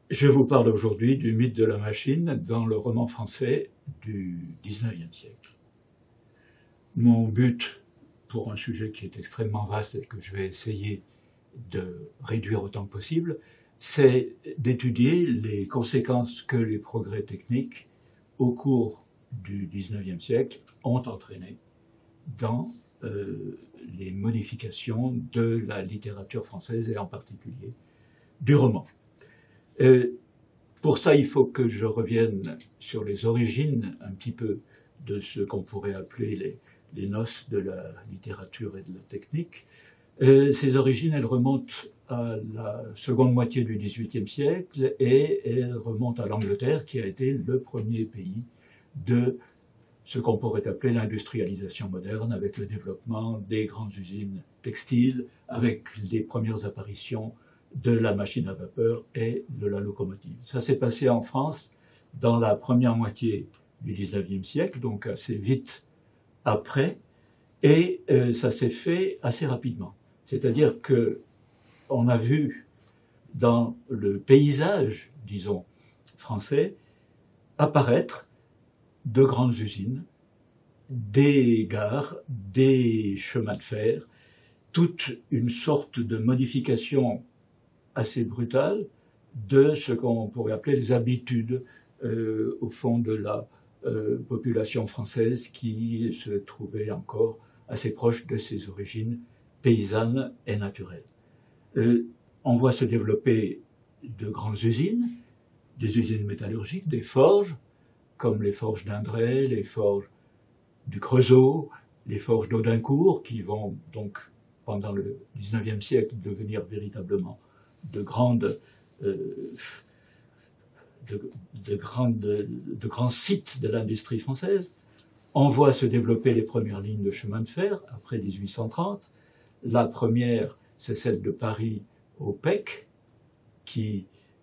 Je vous parle aujourd'hui du mythe de la machine dans le roman français du XIXe siècle. Mon but, pour un sujet qui est extrêmement vaste et que je vais essayer de réduire autant que possible, c'est d'étudier les conséquences que les progrès techniques au cours du XIXe siècle ont entraînées dans les modifications de la littérature française et en particulier du roman. Pour ça, il faut que je revienne sur les origines un petit peu de ce qu'on pourrait appeler les noces de la littérature et de la technique. Ces origines, elles remontent à la seconde moitié du XVIIIe siècle et elles remontent à l'Angleterre, qui a été le premier pays de ce qu'on pourrait appeler l'industrialisation moderne, avec le développement des grandes usines textiles, avec les premières apparitions de la machine à vapeur et de la locomotive. Ça s'est passé en France dans la première moitié du XIXe siècle, donc assez vite après, et ça s'est fait assez rapidement. C'est-à-dire que on a vu dans le paysage, disons, français, apparaître de grandes usines, des gares, des chemins de fer, toute une sorte de modification assez brutale de ce qu'on pourrait appeler les habitudes au fond de la population française qui se trouvait encore assez proche de ses origines paysannes et naturelles. On voit se développer de grandes usines, des usines métallurgiques, des forges, comme les forges d'Indray, les forges du Creusot, les forges d'Audincourt, qui vont donc, pendant le XIXe siècle, devenir véritablement de grands sites de l'industrie française. On voit se développer les premières lignes de chemin de fer après 1830. La première, c'est celle de Paris au Pec, qui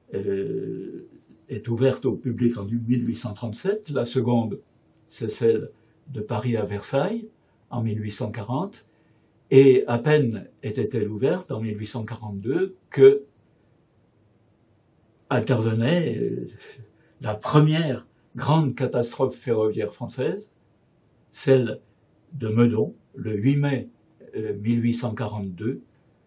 est ouverte au public en 1837. La seconde, c'est celle de Paris à Versailles en 1840. Et à peine était-elle ouverte en 1842 que intervenait la première grande catastrophe ferroviaire française, celle de Meudon, le 8 mai 1842,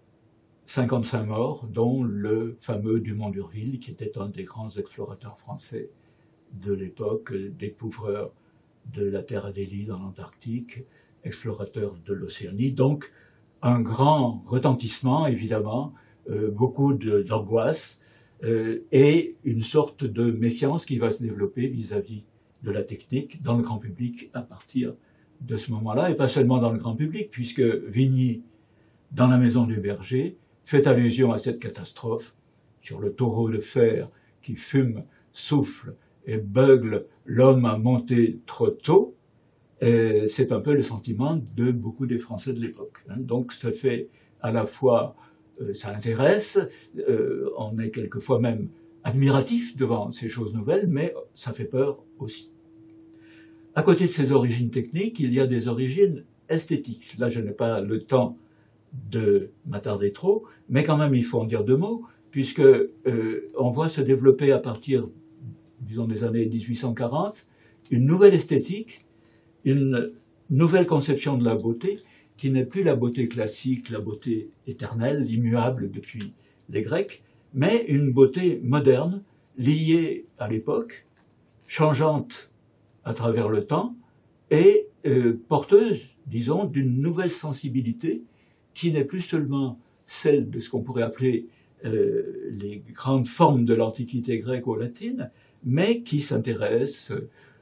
55 morts, dont le fameux Dumont d'Urville, qui était un des grands explorateurs français de l'époque, découvreur de la Terre Adélie dans l'Antarctique, explorateur de l'Océanie. Donc, un grand retentissement, évidemment, beaucoup d'angoisse et une sorte de méfiance qui va se développer vis-à-vis de la technique dans le grand public à partir de ce moment-là, et pas seulement dans le grand public, puisque Vigny, dans La Maison du Berger, fait allusion à cette catastrophe sur le taureau de fer qui fume, souffle et beugle l'homme à monter trop tôt. C'est un peu le sentiment de beaucoup des Français de l'époque. Donc ça fait à la fois, ça intéresse, on est quelquefois même admiratif devant ces choses nouvelles, mais ça fait peur aussi. À côté de ces origines techniques, il y a des origines esthétiques. Là, je n'ai pas le temps de m'attarder trop, mais quand même il faut en dire deux mots, puisque on voit se développer à partir, disons, des années 1840, une nouvelle esthétique, une nouvelle conception de la beauté, qui n'est plus la beauté classique, la beauté éternelle, immuable depuis les Grecs, mais une beauté moderne, liée à l'époque, changeante à travers le temps, et porteuse, disons, d'une nouvelle sensibilité qui n'est plus seulement celle de ce qu'on pourrait appeler les grandes formes de l'Antiquité gréco-latine, mais qui s'intéresse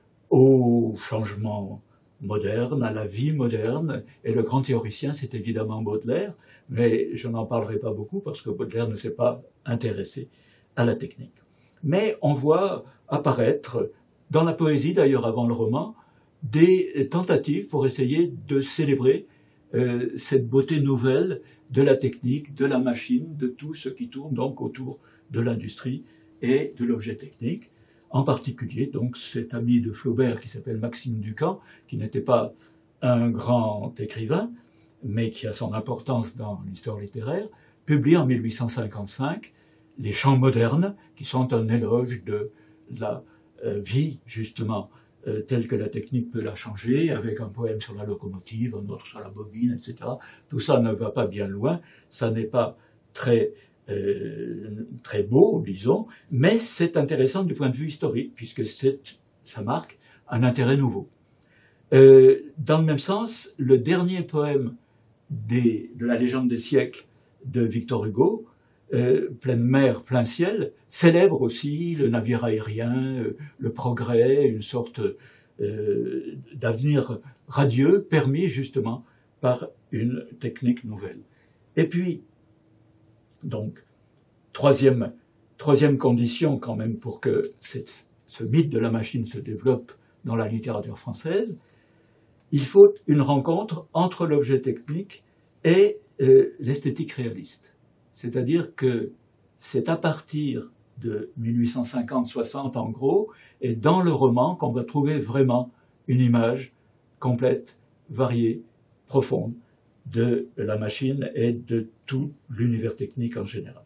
aux changements modernes, à la vie moderne, et le grand théoricien, c'est évidemment Baudelaire, mais je n'en parlerai pas beaucoup parce que Baudelaire ne s'est pas intéressé à la technique. Mais on voit apparaître, dans la poésie d'ailleurs avant le roman, des tentatives pour essayer de célébrer cette beauté nouvelle de la technique, de la machine, de tout ce qui tourne donc autour de l'industrie et de l'objet technique. En particulier, donc, cet ami de Flaubert qui s'appelle Maxime Ducamp, qui n'était pas un grand écrivain, mais qui a son importance dans l'histoire littéraire, publie en 1855 les chants modernes, qui sont un éloge de la vie, justement, telle que la technique peut la changer, avec un poème sur la locomotive, un autre sur la bobine, etc. Tout ça ne va pas bien loin, ça n'est pas très beau, disons, mais c'est intéressant du point de vue historique, puisque ça marque un intérêt nouveau. Dans le même sens, le dernier poème de la légende des siècles de Victor Hugo, Pleine mer, plein ciel, célèbre aussi le navire aérien, le progrès, une sorte d'avenir radieux permis justement par une technique nouvelle. Et puis, donc, troisième condition quand même pour que ce mythe de la machine se développe dans la littérature française, il faut une rencontre entre l'objet technique et l'esthétique réaliste. C'est-à-dire que c'est à partir de 1850-60 en gros, et dans le roman qu'on va trouver vraiment une image complète, variée, profonde de la machine et de tout l'univers technique en général.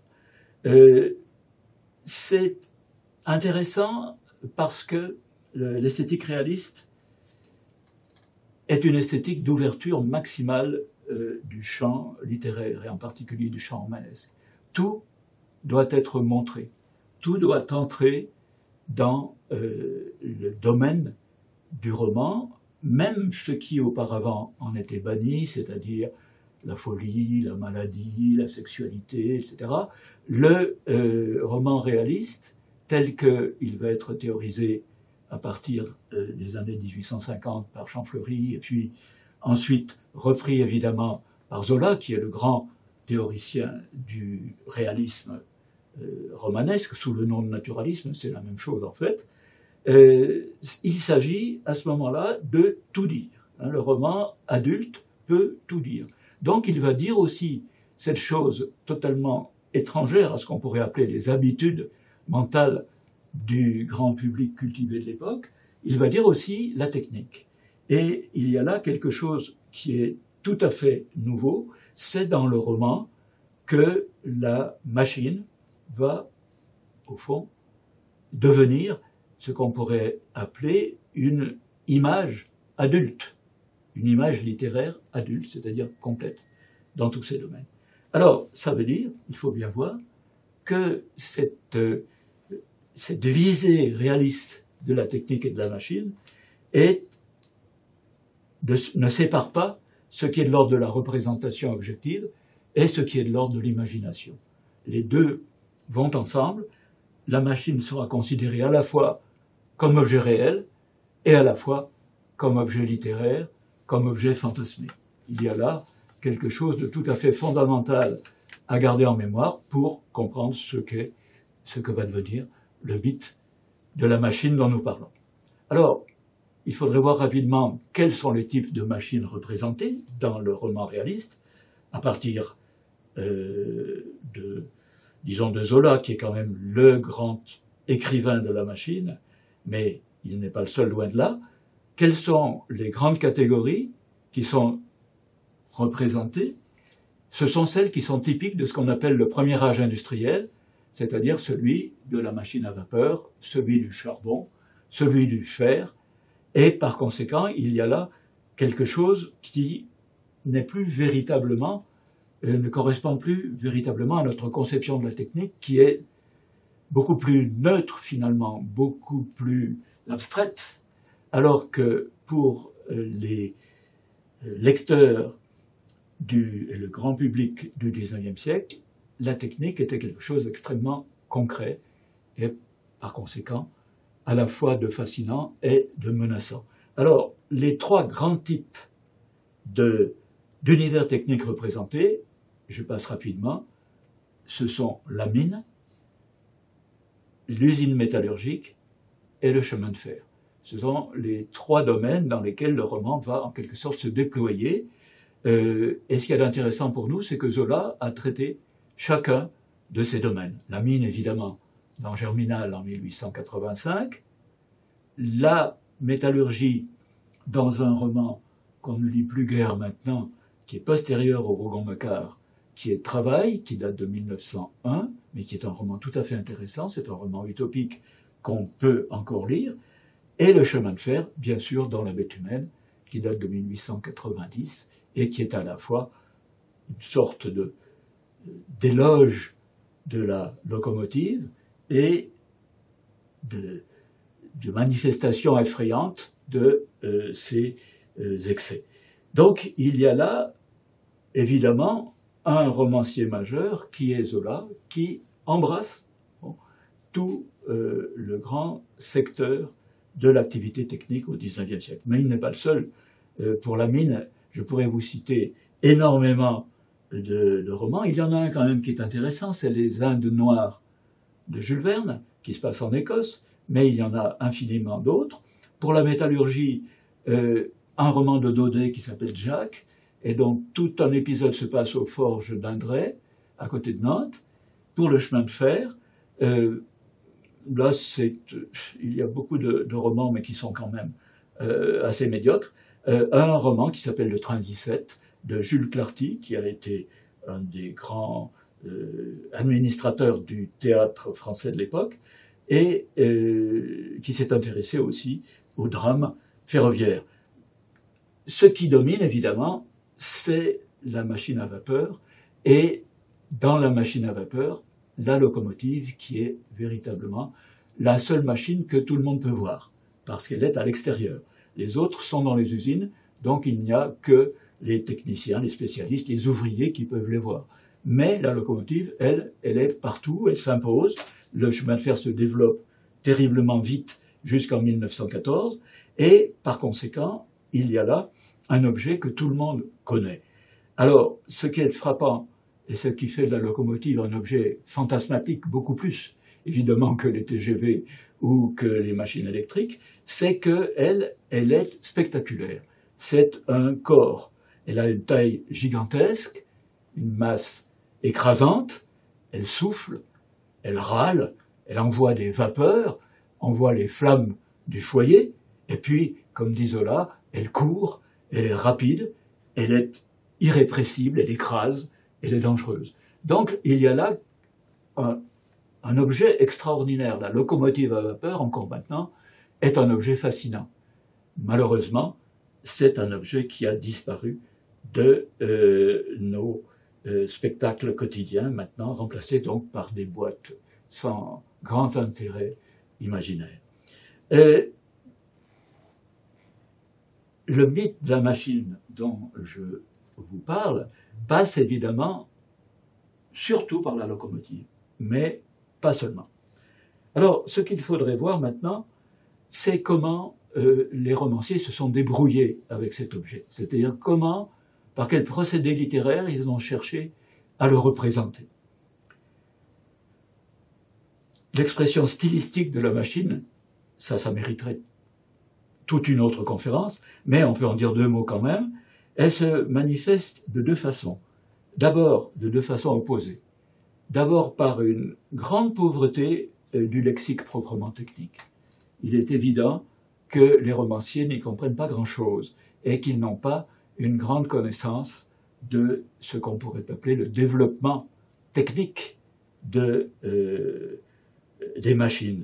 C'est intéressant parce que l'esthétique réaliste est une esthétique d'ouverture maximale du champ littéraire, et en particulier du champ romanesque. Tout doit être montré, tout doit entrer dans le domaine du roman, même ce qui auparavant en était banni, c'est-à-dire la folie, la maladie, la sexualité, etc. Le roman réaliste, tel qu'il va être théorisé à partir des années 1850 par Champfleury, et puis ensuite repris évidemment par Zola, qui est le grand théoricien du réalisme romanesque, sous le nom de naturalisme, c'est la même chose en fait. Il s'agit à ce moment-là de tout dire. Le roman adulte peut tout dire. Donc il va dire aussi cette chose totalement étrangère à ce qu'on pourrait appeler les habitudes mentales du grand public cultivé de l'époque, il va dire aussi la technique. Et il y a là quelque chose qui est tout à fait nouveau, c'est dans le roman que la machine va, au fond, devenir ce qu'on pourrait appeler une image adulte, une image littéraire adulte, c'est-à-dire complète dans tous ces domaines. Alors, ça veut dire, il faut bien voir, que cette visée réaliste de la technique et de la machine ne sépare pas ce qui est de l'ordre de la représentation objective et ce qui est de l'ordre de l'imagination. Les deux vont ensemble. La machine sera considérée à la fois comme objet réel et à la fois comme objet littéraire, comme objet fantasmé. Il y a là quelque chose de tout à fait fondamental à garder en mémoire pour comprendre ce que va devenir le mythe de la machine dont nous parlons. Alors, il faudrait voir rapidement quels sont les types de machines représentées dans le roman réaliste, à partir disons de Zola, qui est quand même le grand écrivain de la machine, mais il n'est pas le seul, loin de là. Quelles sont les grandes catégories qui sont représentées? Ce sont celles qui sont typiques de ce qu'on appelle le premier âge industriel, c'est-à-dire celui de la machine à vapeur, celui du charbon, celui du fer, et par conséquent, il y a là quelque chose qui n'est plus véritablement, ne correspond plus véritablement à notre conception de la technique, qui est beaucoup plus neutre finalement, beaucoup plus abstraite, alors que pour les lecteurs et le grand public du XIXe siècle, la technique était quelque chose d'extrêmement concret et par conséquent à la fois de fascinant et de menaçant. Alors, les trois grands types d'univers techniques représentés, je passe rapidement, ce sont la mine, l'usine métallurgique et le chemin de fer. Ce sont les trois domaines dans lesquels le roman va en quelque sorte se déployer. Et ce qui est intéressant pour nous, c'est que Zola a traité chacun de ces domaines. La mine, évidemment, dans Germinal en 1885, la métallurgie dans un roman qu'on ne lit plus guère maintenant, qui est postérieur au Rougon-Macquart, qui est Travail, qui date de 1901, mais qui est un roman tout à fait intéressant, c'est un roman utopique qu'on peut encore lire, et Le chemin de fer, bien sûr, dans la bête humaine, qui date de 1890, et qui est à la fois une sorte d'éloge de la locomotive et de manifestation effrayante de ses excès. Donc il y a là, évidemment, un romancier majeur qui est Zola, qui embrasse tout le grand secteur de l'activité technique au XIXe siècle. Mais il n'est pas le seul. Pour la mine, je pourrais vous citer énormément de romans. Il y en a un quand même qui est intéressant, c'est Les Indes noires de Jules Verne, qui se passe en Écosse, mais il y en a infiniment d'autres. Pour la métallurgie, un roman de Daudet qui s'appelle Jacques, et donc tout un épisode se passe aux forges d'Indray, à côté de Nantes. Pour le chemin de fer, là il y a beaucoup de romans, mais qui sont quand même assez médiocres. Un roman qui s'appelle Le Train 17 de Jules Clarty, qui a été un des grands administrateurs du théâtre français de l'époque, et qui s'est intéressé aussi au drame ferroviaire. Ce qui domine, évidemment, c'est la machine à vapeur, et dans la machine à vapeur, la locomotive, qui est véritablement la seule machine que tout le monde peut voir, parce qu'elle est à l'extérieur. Les autres sont dans les usines, donc il n'y a que les techniciens, les spécialistes, les ouvriers qui peuvent les voir. Mais la locomotive, elle est partout, elle s'impose. Le chemin de fer se développe terriblement vite jusqu'en 1914, et par conséquent, il y a là un objet que tout le monde connaît. Alors, ce qui est frappant, et ce qui fait de la locomotive un objet fantasmatique, beaucoup plus évidemment que les TGV ou que les machines électriques, c'est qu'elle est spectaculaire. C'est un corps. Elle a une taille gigantesque, une masse écrasante, elle souffle, elle râle, elle envoie des vapeurs, envoie les flammes du foyer, et puis, comme dit Zola, elle court, elle est rapide, elle est irrépressible, elle écrase, elle est dangereuse. Donc, il y a là un objet extraordinaire. La locomotive à vapeur, encore maintenant, est un objet fascinant. Malheureusement, c'est un objet qui a disparu de nos spectacles quotidiens, maintenant remplacés donc par des boîtes sans grand intérêt imaginaire. Le mythe de la machine dont je vous parle passe évidemment surtout par la locomotive, mais pas seulement. Alors, ce qu'il faudrait voir maintenant, c'est comment les romanciers se sont débrouillés avec cet objet. C'est-à-dire comment, par quel procédé littéraire ils ont cherché à le représenter. L'expression stylistique de la machine, ça mériterait toute une autre conférence, mais on peut en dire deux mots quand même. Elle se manifeste de deux façons. D'abord, de deux façons opposées. D'abord par une grande pauvreté du lexique proprement technique. Il est évident que les romanciers n'y comprennent pas grand-chose et qu'ils n'ont pas une grande connaissance de ce qu'on pourrait appeler le développement technique des machines.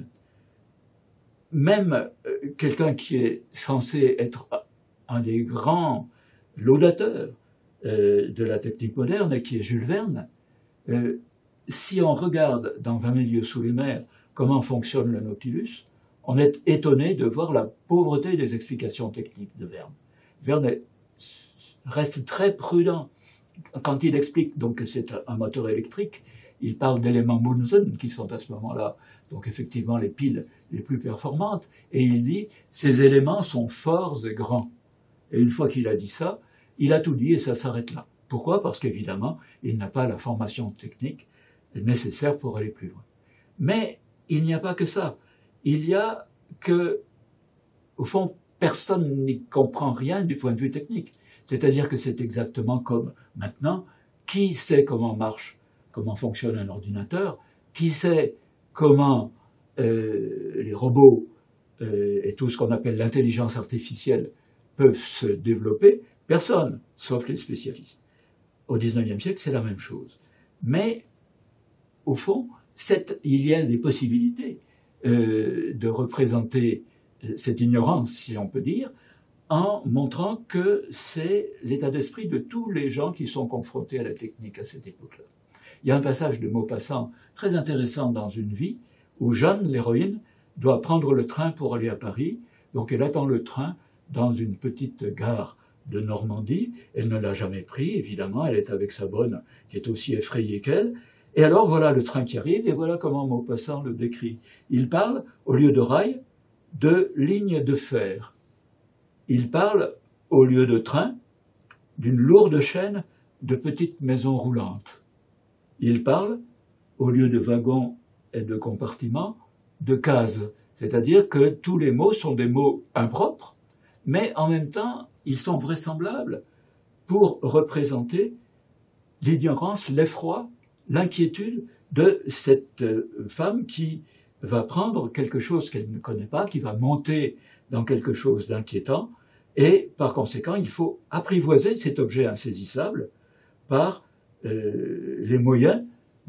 Même quelqu'un qui est censé être un des grands laudateurs de la technique moderne, et qui est Jules Verne, si on regarde dans 20 000 lieues sous les mers comment fonctionne le Nautilus, on est étonné de voir la pauvreté des explications techniques de Verne. Verne reste très prudent. Quand il explique donc que c'est un moteur électrique, il parle d'éléments Bunsen qui sont à ce moment-là, donc effectivement les piles les plus performantes, et il dit « ces éléments sont forts et grands ». Et une fois qu'il a dit ça, il a tout dit et ça s'arrête là. Pourquoi ? Parce qu'évidemment, il n'a pas la formation technique nécessaire pour aller plus loin. Mais il n'y a pas que ça. Il y a que, au fond, personne n'y comprend rien du point de vue technique. C'est-à-dire que c'est exactement comme maintenant, qui sait comment fonctionne un ordinateur, qui sait comment les robots et tout ce qu'on appelle l'intelligence artificielle peuvent se développer? Personne, sauf les spécialistes. au XIXe siècle, c'est la même chose. Mais, au fond, il y a des possibilités de représenter cette ignorance, si on peut dire, en montrant que c'est l'état d'esprit de tous les gens qui sont confrontés à la technique à cette époque-là. Il y a un passage de Maupassant très intéressant dans Une vie, où Jeanne, l'héroïne, doit prendre le train pour aller à Paris. Donc elle attend le train dans une petite gare de Normandie. Elle ne l'a jamais pris, évidemment. Elle est avec sa bonne, qui est aussi effrayée qu'elle. Et alors voilà le train qui arrive, et voilà comment Maupassant le décrit. Il parle, au lieu de rail, de ligne de fer. Il parle, au lieu de train, d'une lourde chaîne de petites maisons roulantes. Il parle, au lieu de wagons et de compartiments, de cases. C'est-à-dire que tous les mots sont des mots impropres, mais en même temps, ils sont vraisemblables pour représenter l'ignorance, l'effroi, l'inquiétude de cette femme qui va prendre quelque chose qu'elle ne connaît pas, qui va monter dans quelque chose d'inquiétant, et par conséquent, il faut apprivoiser cet objet insaisissable par les moyens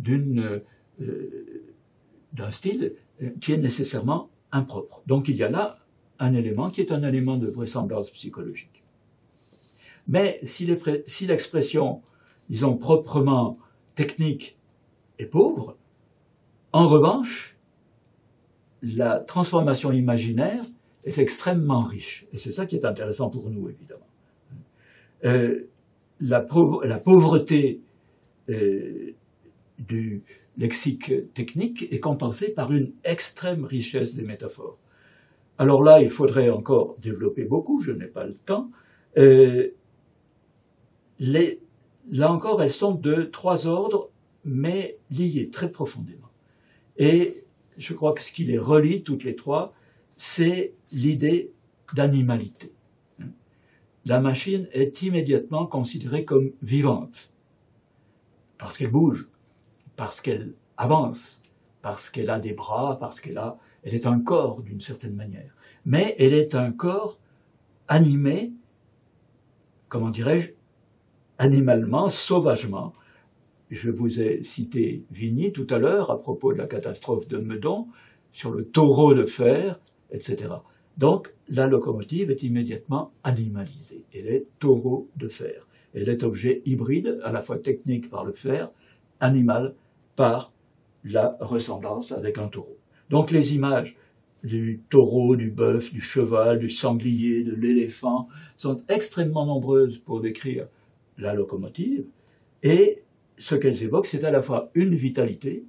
d'un style qui est nécessairement impropre. Donc il y a là un élément qui est un élément de vraisemblance psychologique. Mais si l'expression, disons, proprement technique est pauvre, en revanche, la transformation imaginaire est extrêmement riche. Et c'est ça qui est intéressant pour nous, évidemment. La pauvreté du lexique technique est compensée par une extrême richesse des métaphores. Alors là, il faudrait encore développer beaucoup, je n'ai pas le temps. Là encore, elles sont de 3 ordres, mais liées très profondément. Et je crois que ce qui les relie, toutes les 3, c'est l'idée d'animalité. La machine est immédiatement considérée comme vivante, parce qu'elle bouge, parce qu'elle avance, parce qu'elle a des bras, elle est un corps d'une certaine manière. Mais elle est un corps animé, comment dirais-je, animalement, sauvagement. Je vous ai cité Vigny tout à l'heure à propos de la catastrophe de Meudon, sur le taureau de fer, etc. Donc, la locomotive est immédiatement animalisée. Elle est taureau de fer. Elle est objet hybride, à la fois technique par le fer, animal par la ressemblance avec un taureau. Donc, les images du taureau, du bœuf, du cheval, du sanglier, de l'éléphant sont extrêmement nombreuses pour décrire la locomotive. Et ce qu'elles évoquent, c'est à la fois une vitalité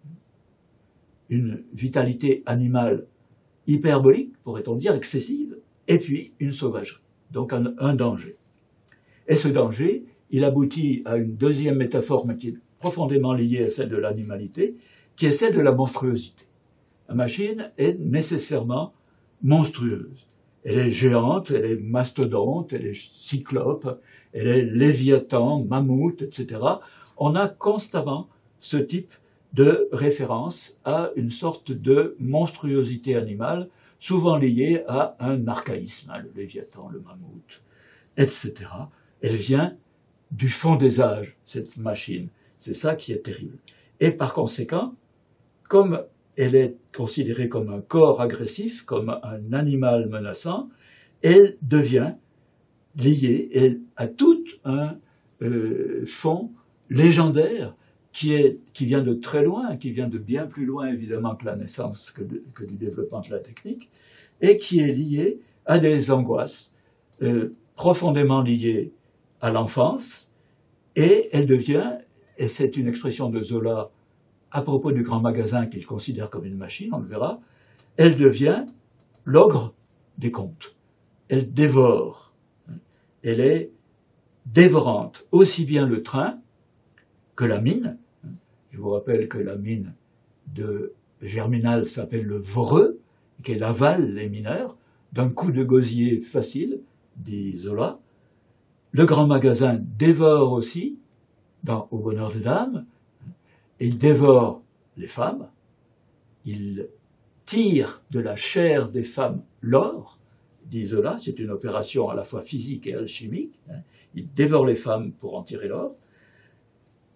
animale hyperbolique, pourrait-on dire, excessive, et puis une sauvagerie, donc un danger. Et ce danger, il aboutit à une deuxième métaphore, mais qui est profondément liée à celle de l'animalité, qui est celle de la monstruosité. La machine est nécessairement monstrueuse. Elle est géante, elle est mastodonte, elle est cyclope, elle est léviathan, mammouth, etc. On a constamment ce type de référence à une sorte de monstruosité animale, souvent liée à un archaïsme, le léviathan, le mammouth, etc. Elle vient du fond des âges, cette machine. C'est ça qui est terrible. Et par conséquent, comme elle est considérée comme un corps agressif, comme un animal menaçant, elle devient liée à tout un fond légendaire qui vient de très loin, qui vient de bien plus loin évidemment que la naissance, que du développement de la technique, et qui est lié à des angoisses profondément liées à l'enfance, et elle devient, et c'est une expression de Zola à propos du grand magasin qu'il considère comme une machine, on le verra, elle devient l'ogre des contes. Elle dévore. Elle est dévorante, aussi bien le train que la mine. Je vous rappelle que la mine de Germinal s'appelle le Voreux, qu'elle avale les mineurs d'un coup de gosier facile, dit Zola. Le grand magasin dévore aussi, au Bonheur des Dames. Il dévore les femmes, il tire de la chair des femmes l'or, dit Zola, c'est une opération à la fois physique et alchimique, il dévore les femmes pour en tirer l'or,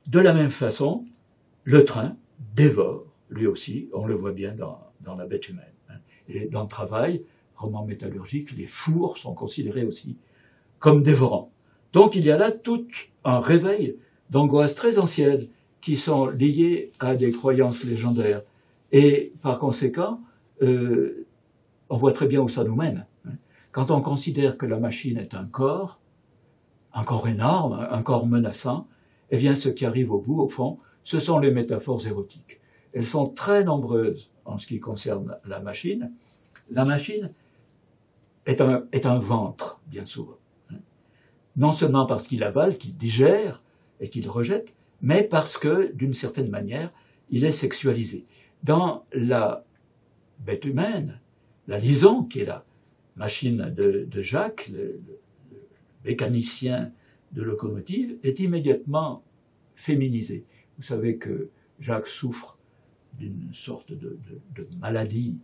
De la même façon, le train dévore, lui aussi, on le voit bien dans la bête humaine. Et dans le travail, roman métallurgique, les fours sont considérés aussi comme dévorants. Donc il y a là tout un réveil d'angoisses très anciennes qui sont liées à des croyances légendaires. Et par conséquent, on voit très bien où ça nous mène. Quand on considère que la machine est un corps énorme, un corps menaçant, eh bien ce qui arrive au bout, au fond, ce sont les métaphores érotiques. Elles sont très nombreuses en ce qui concerne la machine. La machine est un ventre, bien souvent. Non seulement parce qu'il avale, qu'il digère et qu'il rejette, mais parce que, d'une certaine manière, il est sexualisé. Dans la bête humaine, la Lison, qui est la machine de Jacques, le mécanicien de locomotive, est immédiatement féminisé. Vous savez que Jacques souffre d'une sorte de maladie,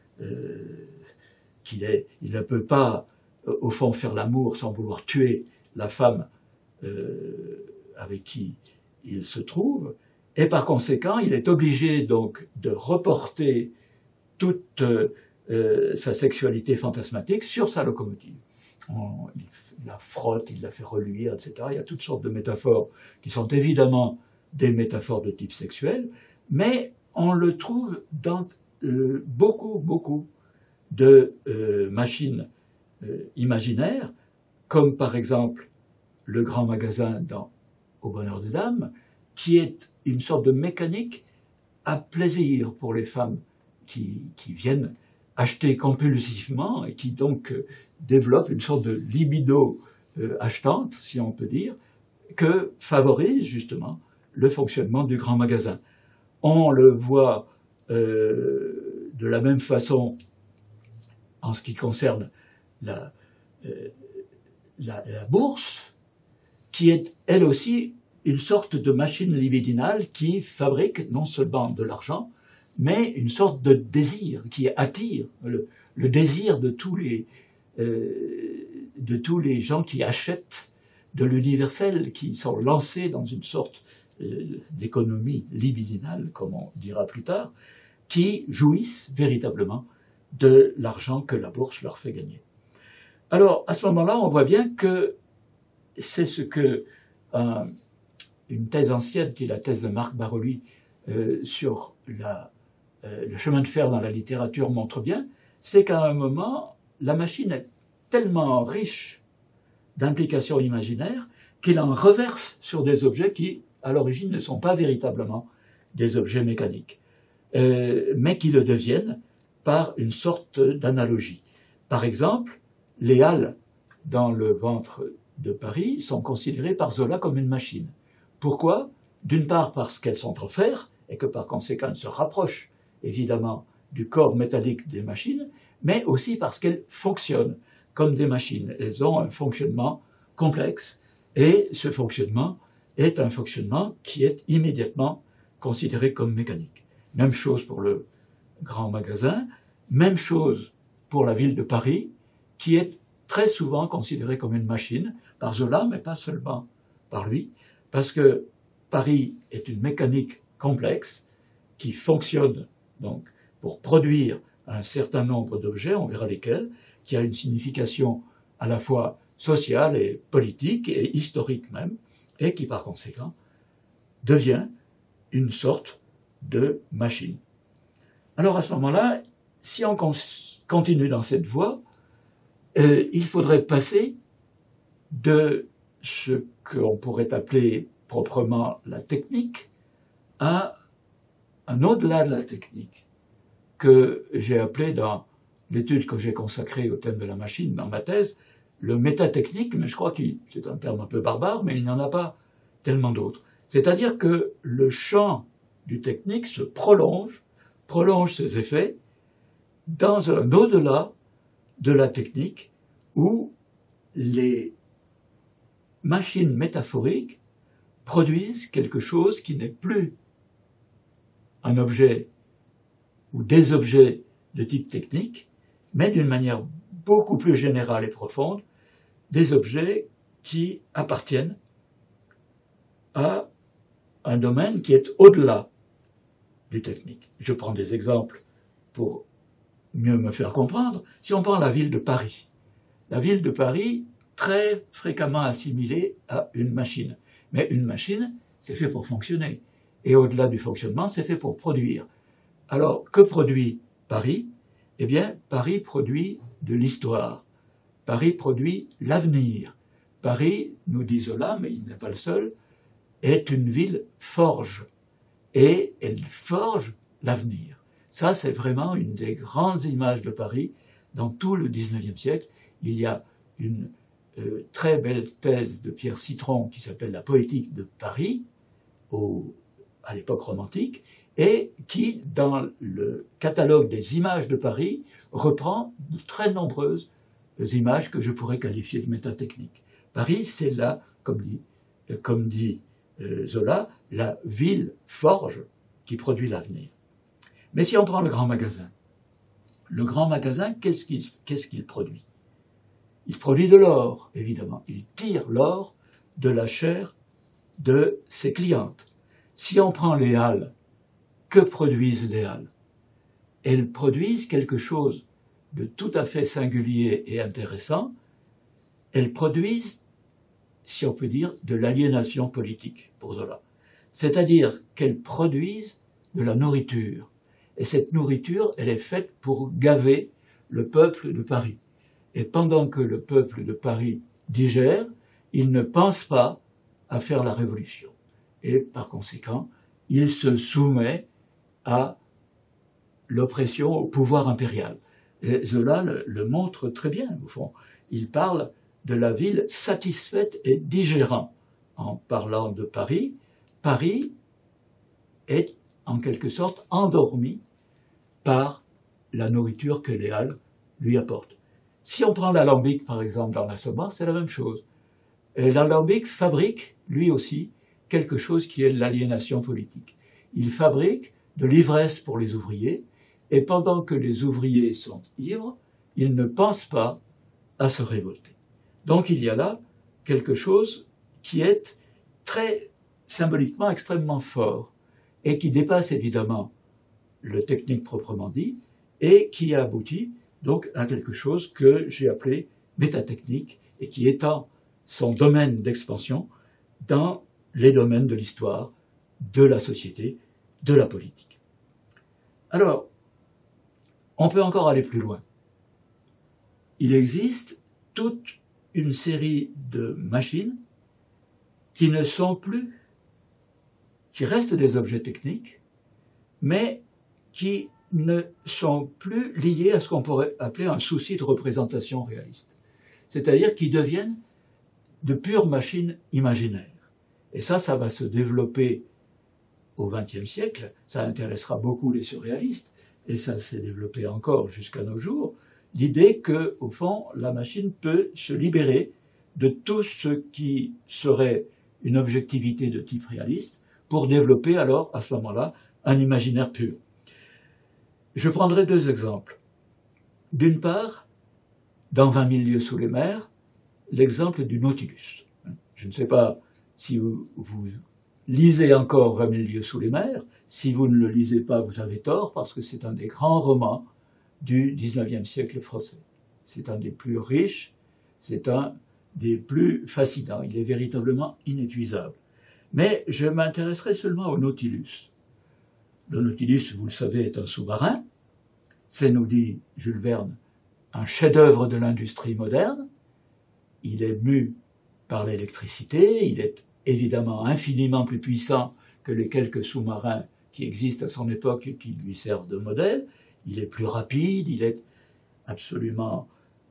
il ne peut pas, au fond, faire l'amour sans vouloir tuer la femme avec qui il se trouve, et par conséquent, il est obligé donc de reporter toute sa sexualité fantasmatique sur sa locomotive. Il la frotte, il la fait reluire, etc. Il y a toutes sortes de métaphores qui sont évidemment des métaphores de type sexuel, mais on le trouve dans beaucoup de machines imaginaires, comme par exemple le grand magasin Au Bonheur des Dames, qui est une sorte de mécanique à plaisir pour les femmes qui viennent acheter compulsivement et qui donc développent une sorte de libido achetante, si on peut dire, que favorise justement le fonctionnement du grand magasin. On le voit de la même façon en ce qui concerne la bourse, qui est elle aussi une sorte de machine libidinale qui fabrique non seulement de l'argent, mais une sorte de désir qui attire le désir de tous les gens qui achètent de l'universel, qui sont lancés dans une sorte d'économie libidinale, comme on dira plus tard, qui jouissent véritablement de l'argent que la bourse leur fait gagner. Alors, à ce moment-là, on voit bien que c'est ce que une thèse ancienne, qui est la thèse de Marc Barolli sur le chemin de fer dans la littérature montre bien, c'est qu'à un moment, la machine est tellement riche d'implications imaginaires qu'il en reverse sur des objets qui, à l'origine, ne sont pas véritablement des objets mécaniques, mais qui le deviennent par une sorte d'analogie. Par exemple, les halles dans le ventre de Paris sont considérées par Zola comme une machine. Pourquoi ? D'une part parce qu'elles sont en fer et que par conséquent elles se rapprochent évidemment du corps métallique des machines, mais aussi parce qu'elles fonctionnent comme des machines. Elles ont un fonctionnement complexe et ce fonctionnement est un fonctionnement qui est immédiatement considéré comme mécanique. Même chose pour le grand magasin, même chose pour la ville de Paris, qui est très souvent considérée comme une machine par Zola, mais pas seulement par lui, parce que Paris est une mécanique complexe qui fonctionne donc pour produire un certain nombre d'objets, on verra lesquels, qui a une signification à la fois sociale et politique et historique même, et qui par conséquent devient une sorte de machine. Alors à ce moment-là, si on continue dans cette voie, il faudrait passer de ce qu'on pourrait appeler proprement la technique à un au-delà de la technique, que j'ai appelé dans l'étude que j'ai consacrée au thème de la machine dans ma thèse, le métatechnique, mais je crois que c'est un terme un peu barbare, mais il n'y en a pas tellement d'autres. C'est-à-dire que le champ du technique se prolonge ses effets dans un au-delà de la technique où les machines métaphoriques produisent quelque chose qui n'est plus un objet ou des objets de type technique, mais d'une manière beaucoup plus générale et profonde, des objets qui appartiennent à un domaine qui est au-delà du technique. Je prends des exemples pour mieux me faire comprendre. Si on prend la ville de Paris, très fréquemment assimilée à une machine. Mais une machine, c'est fait pour fonctionner. Et au-delà du fonctionnement, c'est fait pour produire. Alors, que produit Paris? Eh bien, Paris produit de l'histoire. Paris produit l'avenir. Paris, nous dit Zola, mais il n'est pas le seul, est une ville forge. Et elle forge l'avenir. Ça, c'est vraiment une des grandes images de Paris dans tout le XIXe siècle. Il y a une très belle thèse de Pierre Citron qui s'appelle La poétique de Paris, à l'époque romantique, et qui, dans le catalogue des images de Paris, reprend de très nombreuses images que je pourrais qualifier de métatechniques. Paris, c'est là, comme dit Zola, la ville forge qui produit l'avenir. Mais si on prend le grand magasin, qu'est-ce qu'il produit? Il produit de l'or, évidemment. Il tire l'or de la chair de ses clientes. Si on prend les halles, que produisent les halles? Elles produisent quelque chose de tout à fait singulier et intéressant. Elles produisent, si on peut dire, de l'aliénation politique, pour Zola. C'est-à-dire qu'elles produisent de la nourriture. Et cette nourriture, elle est faite pour gaver le peuple de Paris. Et pendant que le peuple de Paris digère, il ne pense pas à faire la révolution. Et par conséquent, il se soumet à l'oppression, au pouvoir impérial. Et Zola le montre très bien, au fond. Il parle de la ville satisfaite et digérant. En parlant de Paris, Paris est en quelque sorte endormi par la nourriture que les halles lui apportent. Si on prend l'alambic, par exemple, dans l'Assommoir, c'est la même chose. Et l'alambic fabrique, lui aussi, quelque chose qui est l'aliénation politique. Il fabrique de l'ivresse pour les ouvriers, et pendant que les ouvriers sont ivres, ils ne pensent pas à se révolter. Donc il y a là quelque chose qui est très symboliquement extrêmement fort, et qui dépasse évidemment le technique proprement dit, et qui aboutit donc à quelque chose que j'ai appelé métatechnique, et qui étend son domaine d'expansion dans les domaines de l'histoire, de la société, de la politique. Alors, on peut encore aller plus loin. Il existe toute une série de machines qui ne sont plus, qui restent des objets techniques, mais qui ne sont plus liés à ce qu'on pourrait appeler un souci de représentation réaliste. C'est-à-dire qui deviennent de pures machines imaginaires. Et ça va se développer au XXe siècle, ça intéressera beaucoup les surréalistes, et ça s'est développé encore jusqu'à nos jours, l'idée que, au fond, la machine peut se libérer de tout ce qui serait une objectivité de type réaliste, pour développer alors, à ce moment-là, un imaginaire pur. Je prendrai deux exemples. D'une part, dans 20 000 lieues sous les mers, l'exemple du Nautilus. Je ne sais pas si vous lisez encore 20 000 lieues sous les mers. Si vous ne le lisez pas, vous avez tort, parce que c'est un des grands romans du XIXe siècle français. C'est un des plus riches, c'est un des plus fascinants. Il est véritablement inépuisable. Mais je m'intéresserai seulement au Nautilus. Le Nautilus, vous le savez, est un sous-marin. C'est, nous dit Jules Verne, un chef-d'œuvre de l'industrie moderne. Il est mu par l'électricité, il est évidemment infiniment plus puissant que les quelques sous-marins qui existent à son époque et qui lui servent de modèle. Il est plus rapide, il est absolument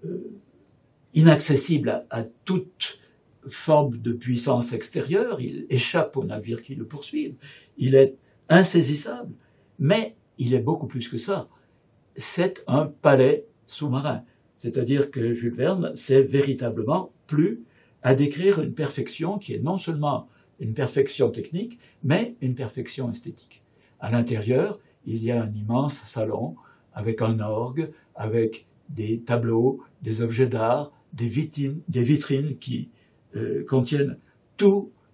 inaccessible à toute forme de puissance extérieure, il échappe aux navires qui le poursuivent, il est insaisissable, mais il est beaucoup plus que ça. C'est un palais sous-marin. C'est-à-dire que Jules Verne s'est véritablement plu à décrire une perfection qui est non seulement une perfection technique, mais une perfection esthétique. À l'intérieur, il y a un immense salon avec un orgue, avec des tableaux, des objets d'art, des vitrines qui contiennent tous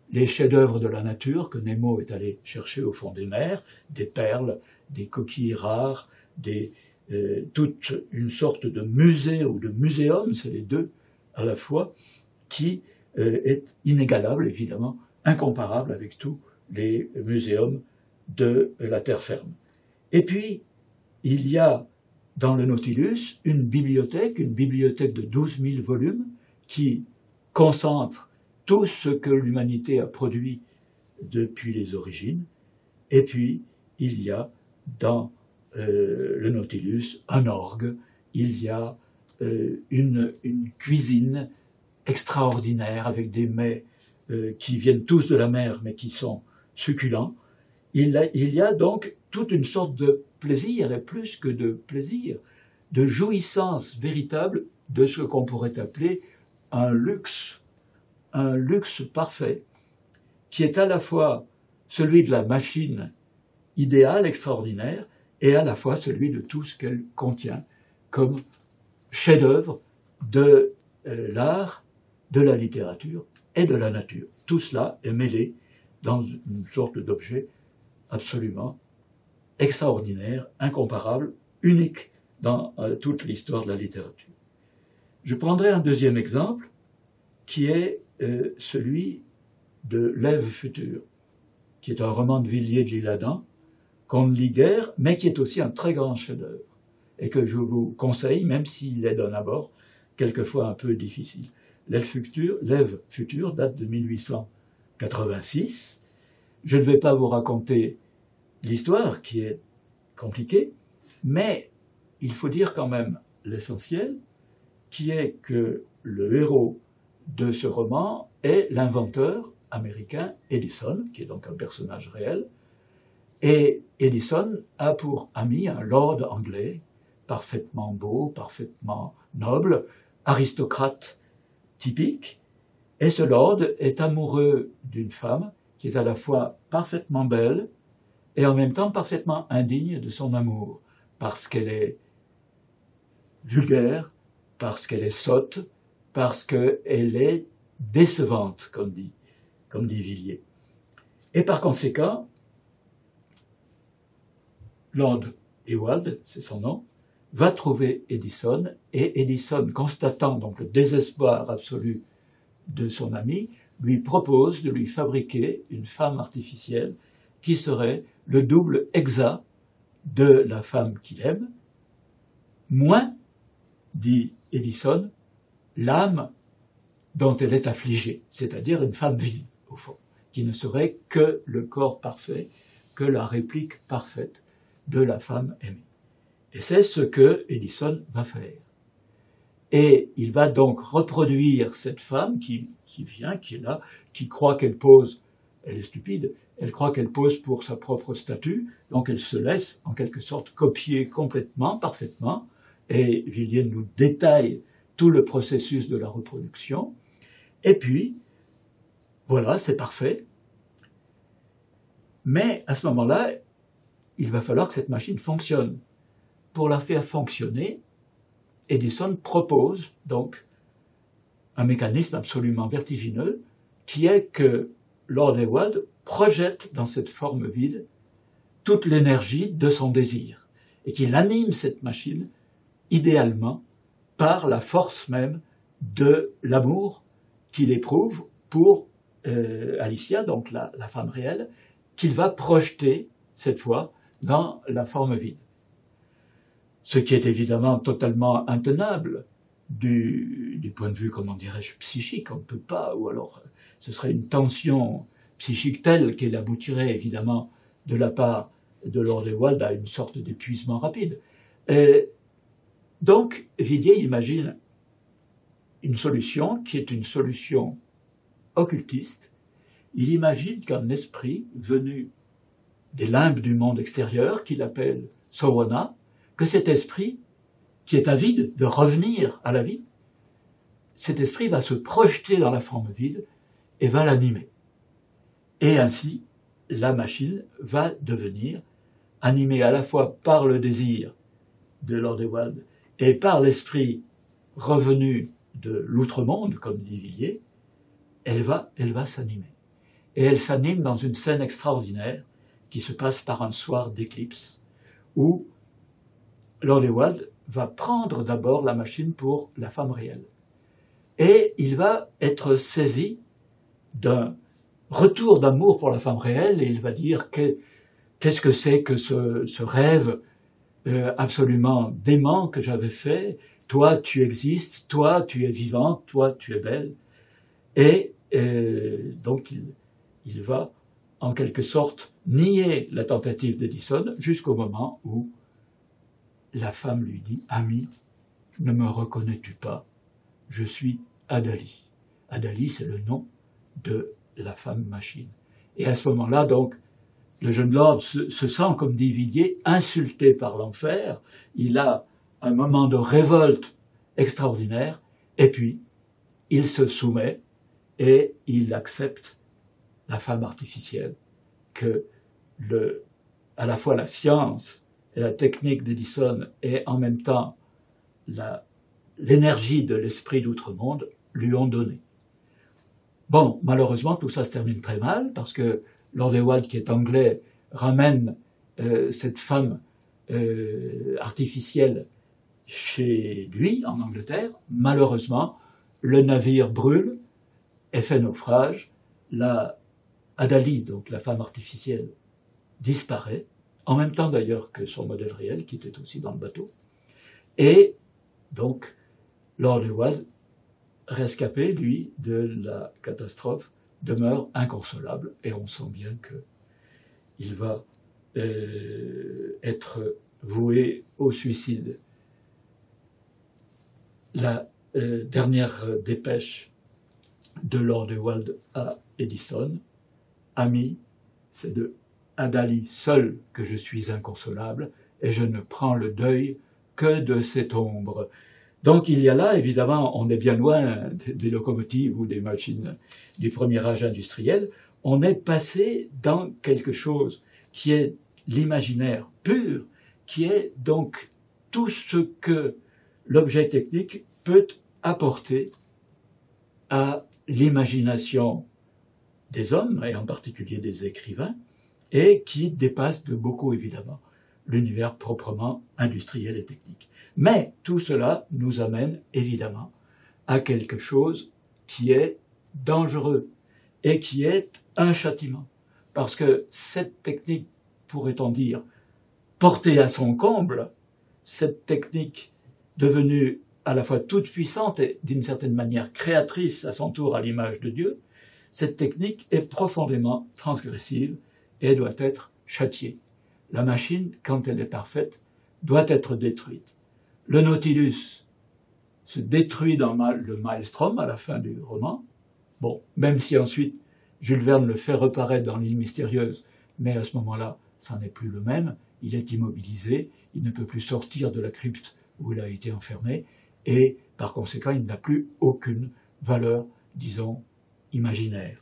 les chefs-d'œuvre de la nature que Nemo est allé chercher au fond des mers, des perles, des coquilles rares, toute une sorte de musée ou de muséum, c'est les deux à la fois, qui est inégalable, évidemment, incomparable avec tous les muséums de la terre ferme. Et puis, il y a dans le Nautilus une bibliothèque de 12 000 volumes qui concentre tout ce que l'humanité a produit depuis les origines. Et puis, il y a dans le Nautilus un orgue, il y a une cuisine extraordinaire avec des mets qui viennent tous de la mer mais qui sont succulents. Il y a donc toute une sorte de plaisir, et plus que de plaisir, de jouissance véritable de ce qu'on pourrait appeler un luxe parfait, qui est à la fois celui de la machine idéale, extraordinaire, et à la fois celui de tout ce qu'elle contient comme chef-d'œuvre de l'art, de la littérature et de la nature. Tout cela est mêlé dans une sorte d'objet absolument extraordinaire, incomparable, unique dans toute l'histoire de la littérature. Je prendrai un deuxième exemple qui est celui de L'Ève future, qui est un roman de Villiers de l'Isle-Adam, qu'on ne lit guère, mais qui est aussi un très grand chef-d'œuvre, et que je vous conseille, même s'il est d'un abord quelquefois un peu difficile. L'Ève future date de 1886. Je ne vais pas vous raconter l'histoire, qui est compliquée, mais il faut dire quand même l'essentiel, qui est que le héros de ce roman est l'inventeur américain Edison, qui est donc un personnage réel, et Edison a pour ami un lord anglais, parfaitement beau, parfaitement noble, aristocrate typique, et ce lord est amoureux d'une femme qui est à la fois parfaitement belle et en même temps parfaitement indigne de son amour, parce qu'elle est vulgaire, parce qu'elle est sotte, parce qu'elle est décevante, comme dit Villiers. Et par conséquent, Lord Ewald, c'est son nom, va trouver Edison, et Edison, constatant donc le désespoir absolu de son ami, lui propose de lui fabriquer une femme artificielle qui serait le double exact de la femme qu'il aime, moins, dit Edison, l'âme dont elle est affligée, c'est-à-dire une femme vile, au fond, qui ne serait que le corps parfait, que la réplique parfaite de la femme aimée. Et c'est ce que Edison va faire. Et il va donc reproduire cette femme qui vient, qui est là, qui croit qu'elle pose, elle est stupide, elle croit qu'elle pose pour sa propre statue, donc elle se laisse en quelque sorte copier complètement, parfaitement, et Villiers nous détaille tout le processus de la reproduction, et puis, voilà, c'est parfait, mais à ce moment-là, il va falloir que cette machine fonctionne. Pour la faire fonctionner, Edison propose donc un mécanisme absolument vertigineux qui est que Lord Ewald projette dans cette forme vide toute l'énergie de son désir et qu'il anime cette machine idéalement par la force même de l'amour qu'il éprouve pour Alicia, donc la femme réelle, qu'il va projeter cette fois dans la forme vide. Ce qui est évidemment totalement intenable du point de vue, comment dirais-je, psychique. On ne peut pas, ou alors ce serait une tension psychique telle qu'elle aboutirait évidemment de la part de Lord Ewald à une sorte d'épuisement rapide. Donc, Villiers imagine une solution qui est une solution occultiste. Il imagine qu'un esprit venu des limbes du monde extérieur, qu'il appelle Sowana, que cet esprit, qui est avide de revenir à la vie, cet esprit va se projeter dans la forme vide et va l'animer. Et ainsi, la machine va devenir animée à la fois par le désir de Lord Ewald et par l'esprit revenu de l'outre-monde, comme dit Villiers, elle va s'animer. et elle s'anime dans une scène extraordinaire qui se passe par un soir d'éclipse, où Lord Ewald va prendre d'abord la machine pour la femme réelle. Et il va être saisi d'un retour d'amour pour la femme réelle, et il va dire qu'est-ce que c'est que ce rêve absolument dément que j'avais fait. Toi, tu existes, toi, tu es vivante, toi, tu es belle. Et donc, il va, en quelque sorte, nier la tentative d'Edison jusqu'au moment où la femme lui dit « Ami, ne me reconnais-tu pas? Je suis Adali. » Adali, c'est le nom de la femme machine. Et à ce moment-là, donc, le jeune lord se sent, comme dit Villiers, insulté par l'enfer. Il a un moment de révolte extraordinaire, et puis il se soumet et il accepte la femme artificielle, que à la fois la science et la technique d'Edison et en même temps l'énergie de l'esprit d'outre-monde lui ont donné. Bon, malheureusement, tout ça se termine très mal, parce que Lord Ewald, qui est anglais, ramène cette femme artificielle chez lui, en Angleterre. Malheureusement, le navire brûle et fait naufrage. Adali, donc la femme artificielle, disparaît, en même temps d'ailleurs que son modèle réel, qui était aussi dans le bateau. Et donc, Lord Ewald, rescapé, lui, de la catastrophe, demeure inconsolable, et on sent bien qu'il va être voué au suicide. La dernière dépêche de Lord Ewald à Edison: Ami, c'est de Adali seul que je suis inconsolable, et je ne prends le deuil que de cette ombre. Donc il y a là, évidemment, on est bien loin des locomotives ou des machines du premier âge industriel. On est passé dans quelque chose qui est l'imaginaire pur, qui est donc tout ce que l'objet technique peut apporter à l'imagination des hommes, et en particulier des écrivains, et qui dépasse de beaucoup, évidemment, l'univers proprement industriel et technique. Mais tout cela nous amène, évidemment, à quelque chose qui est dangereux et qui est un châtiment. Parce que cette technique, pourrait-on dire, portée à son comble, cette technique devenue à la fois toute puissante et d'une certaine manière créatrice à son tour à l'image de Dieu, cette technique est profondément transgressive et doit être châtiée. La machine, quand elle est parfaite, doit être détruite. Le Nautilus se détruit dans le Maelstrom à la fin du roman. Bon, même si ensuite Jules Verne le fait reparaître dans l'île mystérieuse, mais à ce moment-là, ça n'est plus le même. Il est immobilisé, il ne peut plus sortir de la crypte où il a été enfermé, et par conséquent, il n'a plus aucune valeur, disons, imaginaire.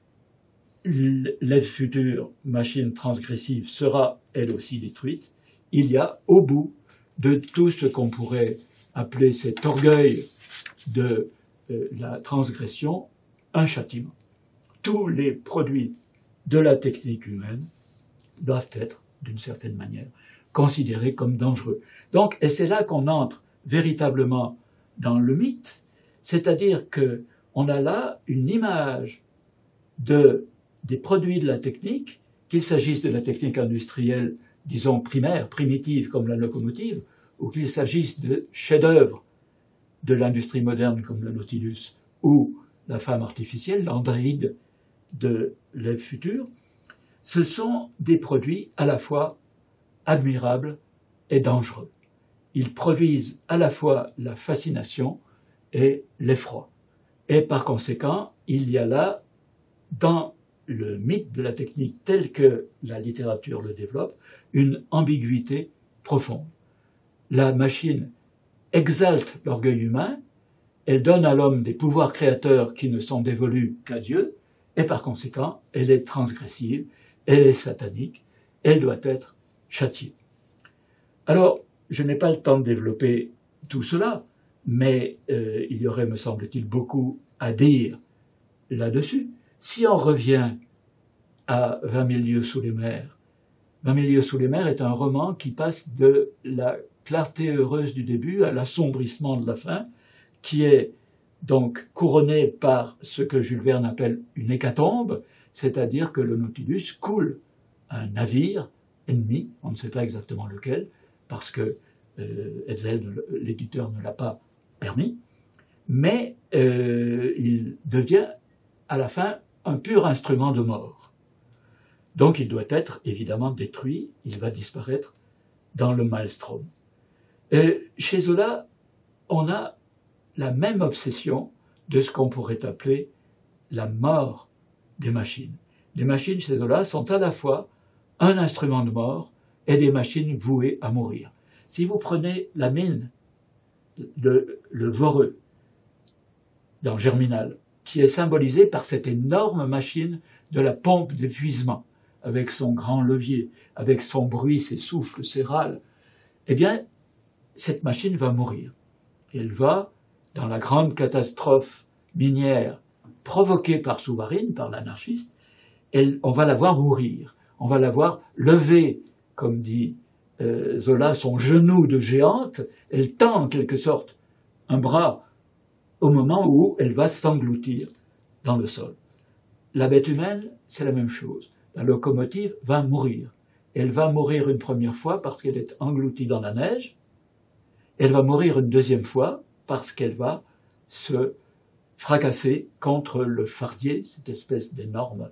L'aide future, machine transgressive, sera elle aussi détruite. Il y a au bout de tout ce qu'on pourrait appeler cet orgueil de la transgression, un châtiment. Tous les produits de la technique humaine doivent être, d'une certaine manière, considérés comme dangereux. Donc, et c'est là qu'on entre véritablement dans le mythe, c'est-à-dire qu'on a là une image des produits de la technique, qu'il s'agisse de la technique industrielle, disons primaire, primitive comme la locomotive, ou qu'il s'agisse de chefs-d'œuvre de l'industrie moderne comme le Nautilus, ou la femme artificielle, l'androïde de l'ère future, ce sont des produits à la fois admirables et dangereux. Ils produisent à la fois la fascination et l'effroi. Et par conséquent, il y a là, dans le mythe de la technique tel que la littérature le développe, une ambiguïté profonde. La machine exalte l'orgueil humain, elle donne à l'homme des pouvoirs créateurs qui ne sont dévolus qu'à Dieu, et par conséquent, elle est transgressive, elle est satanique, elle doit être châtiée. Alors, je n'ai pas le temps de développer tout cela, mais il y aurait, me semble-t-il, beaucoup à dire là-dessus. Si on revient à 20 000 lieues sous les mers. 20 000 lieues sous les mers est un roman qui passe de la clarté heureuse du début à l'assombrissement de la fin, qui est donc couronné par ce que Jules Verne appelle une hécatombe, c'est-à-dire que le Nautilus coule un navire ennemi, on ne sait pas exactement lequel, parce que Hetzel, l'éditeur, ne l'a pas permis, mais il devient à la fin un pur instrument de mort. Donc il doit être évidemment détruit, il va disparaître dans le maelstrom. Chez Zola, on a la même obsession de ce qu'on pourrait appeler la mort des machines. Les machines chez Zola sont à la fois un instrument de mort et des machines vouées à mourir. Si vous prenez la mine de le Voreux dans Germinal, qui est symbolisée par cette énorme machine de la pompe d'épuisement, avec son grand levier, avec son bruit, ses souffles, ses râles, eh bien, cette machine va mourir. Elle va, dans la grande catastrophe minière provoquée par Souvarine, par l'anarchiste, on va la voir mourir. On va la voir lever, comme dit Zola, son genou de géante. Elle tend en quelque sorte un bras au moment où elle va s'engloutir dans le sol. La bête humaine, c'est la même chose. La locomotive va mourir. Elle va mourir une première fois parce qu'elle est engloutie dans la neige. Elle va mourir une deuxième fois parce qu'elle va se fracasser contre le fardier, cette espèce d'énorme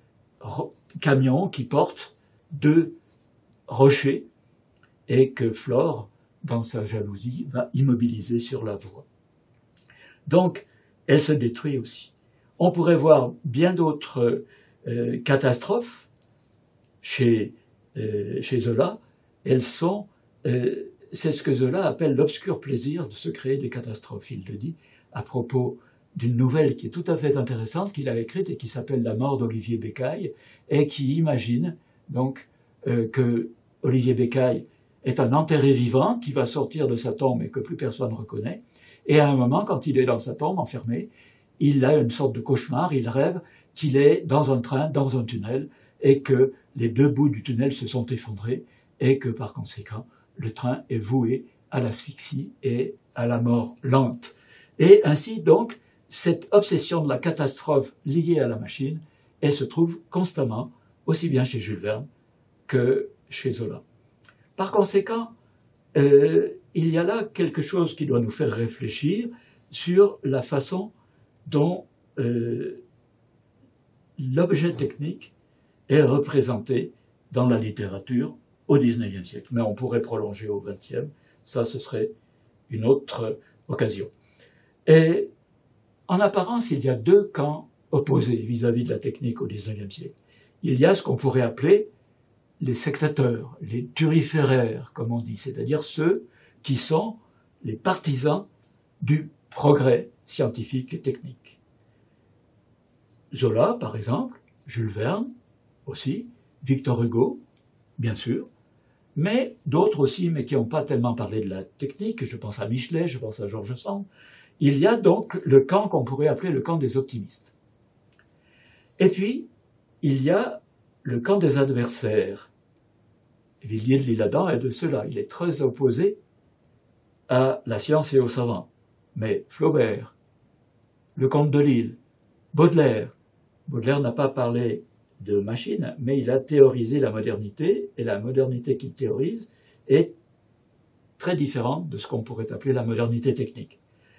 camion qui porte 2 rochers et que Flore, dans sa jalousie, va immobiliser sur la voie. Donc, elle se détruit aussi. On pourrait voir bien d'autres catastrophes chez Zola. Elles sont, c'est ce que Zola appelle l'obscur plaisir de se créer des catastrophes. Il le dit à propos d'une nouvelle qui est tout à fait intéressante qu'il a écrite et qui s'appelle La mort d'Olivier Bécaille et qui imagine donc que Olivier Bécaille est un enterré vivant qui va sortir de sa tombe et que plus personne ne reconnaît. Et à un moment, quand il est dans sa tombe enfermé, il a une sorte de cauchemar, il rêve qu'il est dans un train, dans un tunnel, et que les 2 bouts du tunnel se sont effondrés, et que par conséquent, le train est voué à l'asphyxie et à la mort lente. Et ainsi donc, cette obsession de la catastrophe liée à la machine, elle se trouve constamment, aussi bien chez Jules Verne que chez Zola. Par conséquent, il y a là quelque chose qui doit nous faire réfléchir sur la façon dont l'objet technique est représenté dans la littérature au XIXe siècle. Mais on pourrait prolonger au XXe, ça ce serait une autre occasion. Et en apparence, il y a 2 camps opposés vis-à-vis de la technique au XIXe siècle. Il y a ce qu'on pourrait appeler les sectateurs, les turiféraires, comme on dit, c'est-à-dire ceux qui sont les partisans du progrès scientifique et technique. Zola, par exemple, Jules Verne aussi, Victor Hugo, bien sûr, mais d'autres aussi, mais qui n'ont pas tellement parlé de la technique, je pense à Michelet, je pense à George Sand. Il y a donc le camp qu'on pourrait appeler le camp des optimistes. Et puis, il y a le camp des adversaires. Villiers de l'Isle-Adam est de cela. Il est très opposé à la science et aux savants. Mais Flaubert, le comte de Lille, Baudelaire n'a pas parlé de machine, mais il a théorisé la modernité, et la modernité qu'il théorise est très différente de ce qu'on pourrait appeler la modernité technique.